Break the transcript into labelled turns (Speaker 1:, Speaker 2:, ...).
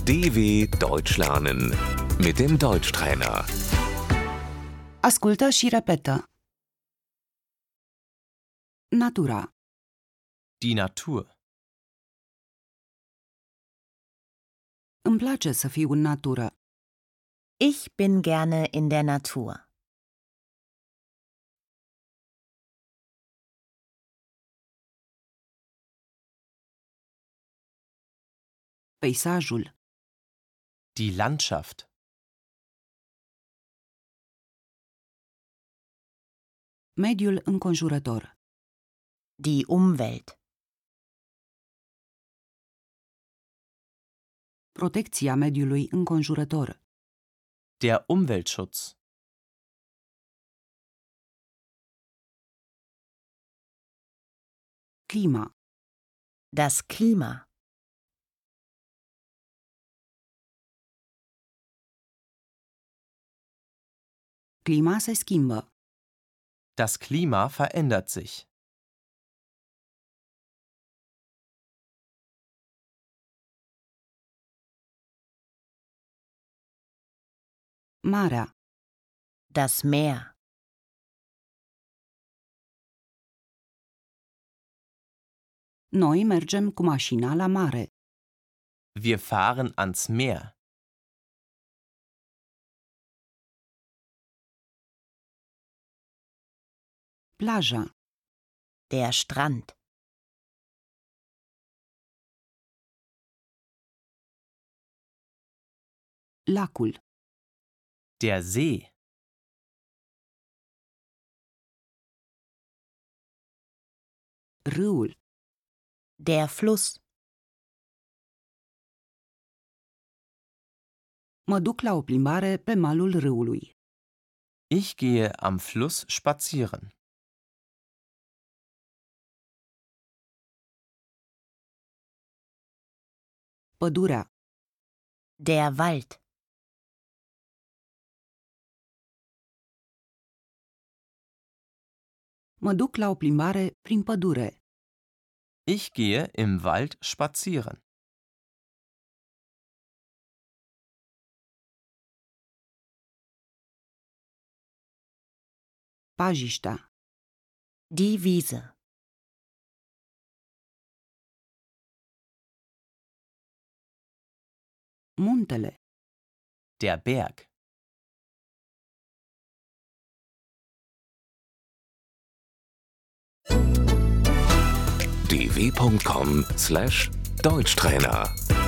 Speaker 1: DW Deutsch lernen mit dem Deutschtrainer.
Speaker 2: Ascultă și repetă. Natura,
Speaker 3: Die Natur.
Speaker 2: îmi place să fiu în natură.
Speaker 4: Ich bin gerne in der Natur.
Speaker 2: Peisajul,
Speaker 3: Die Landschaft.
Speaker 2: mediul înconjurător,
Speaker 4: Die Umwelt.
Speaker 2: protecția mediului înconjurător,
Speaker 3: Der Umweltschutz.
Speaker 2: clima,
Speaker 4: Das Klima.
Speaker 2: clima se schimbă.
Speaker 3: Das Klima verändert sich.
Speaker 2: Marea,
Speaker 4: Das Meer.
Speaker 2: noi mergem cu mașina la mare.
Speaker 3: Wir fahren ans Meer.
Speaker 2: Plaja,
Speaker 4: Der Strand.
Speaker 2: lacul,
Speaker 3: Der See.
Speaker 2: râul,
Speaker 4: Der Fluss.
Speaker 2: mă duc la o plimbare pe malul râului.
Speaker 3: Ich gehe am Fluss spazieren.
Speaker 2: Pădurea,
Speaker 4: Der Wald.
Speaker 2: mă duc la o plimbare prin pădure.
Speaker 3: Ich gehe im Wald spazieren.
Speaker 2: Pajiștea,
Speaker 4: Die Wiese.
Speaker 2: muntele,
Speaker 3: Der Berg.
Speaker 1: dw.com/Deutschtrainer